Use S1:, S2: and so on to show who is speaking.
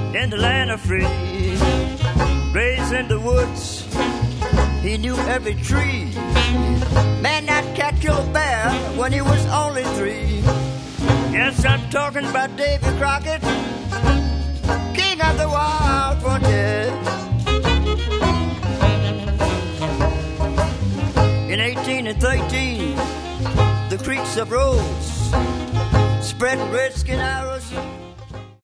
S1: in the land of free. Raised in the woods, he knew every tree. Man, that cat killed a bear when he was only 3. Yes, I'm talking about Davy Crockett, king of the wild frontier. In 1813, the creeks of Rose spread redskin arrows